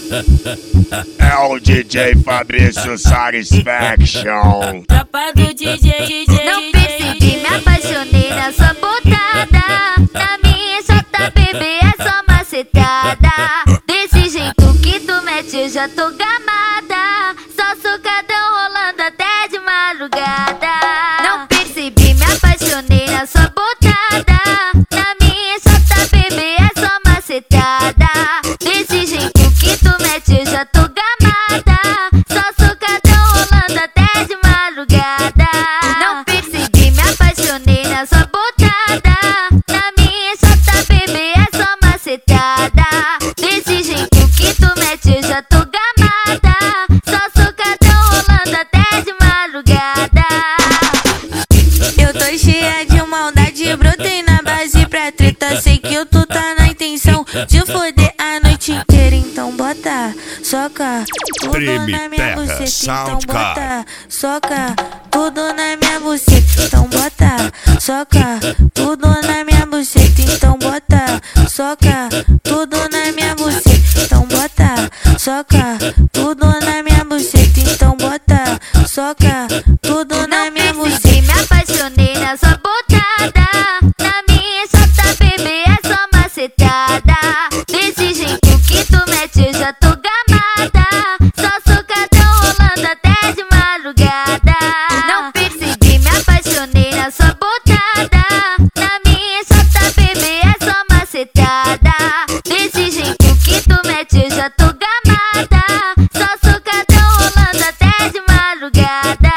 É o DJ Fabrício Satisfaction. Tropa do DJ. Não percebi, me apaixonei na sua botada. Na minha chata, bebê, é só macetada. Desse jeito que tu mete, eu já tô gamada. Só socadão rolando até de madrugada. Não percebi, me apaixonei na sua botada. Na minha chata, bebê, é só macetada. Desse jeito que tu mete, eu já tô gamada. Só socadão rolando até de madrugada. Não percebi, me apaixonei na sua botada. Na minha chata, bebê, é só macetada. Desse jeito que tu mete, eu já tô gamada. Só socadão rolando até de madrugada. Eu tô cheia de maldade, brotei na base pra treta. Sei que tu tá na intenção de foder a noite inteira. Então bota, soca tudo Treme na minha Terra buceta. Então Soundcard. bota, soca tudo na minha buceta. Então bota, soca tudo na minha buceta. Então bota, soca tudo na minha buceta. Então bota, soca tudo na minha buceta. Então bota, soca tudo na minha buceta. Percebi, me apaixonei na sua botada. Na minha chata, bebê, é só macetada. Desse jeito que tu mete, eu já tô gamada. Só socadão rolando até de madrugada. Não percebi, me apaixonei na sua botada. Na minha chata, bebê, é só macetada. Desse jeito que tu mete, eu já tô gamada. Só socadão rolando até de madrugada.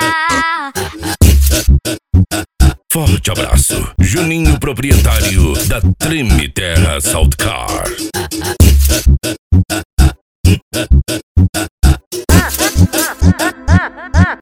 Forte abraço, Juninho, proprietário da Treme Terra Soundcard.